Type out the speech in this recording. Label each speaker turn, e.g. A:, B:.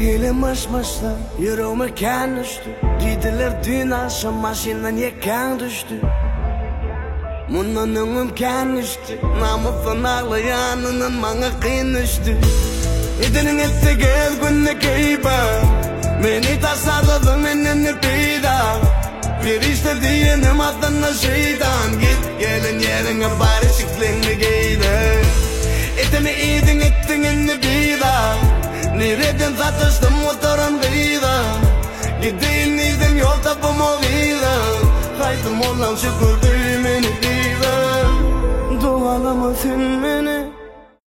A: Maşmaşlar yüreğime kan düştü. Dediler dün akşam maşinden yakan düştü. Bundan ömüm kan düştü. Namusun ağlayanının bana kıyın düştü. İdinin etti gel günlük eyba. Beni tasarladın enini peyda. Bir işte diyenim adına şeytan. Git gelin yerine bari şıklığını giydi. Etini idin ettin enini peyda. Nereden satıştım motorun gıyda. Gideyim neydim yol tapım o gıyda. Kaydım olan şükür düğümünü gıyda. Dualama sünme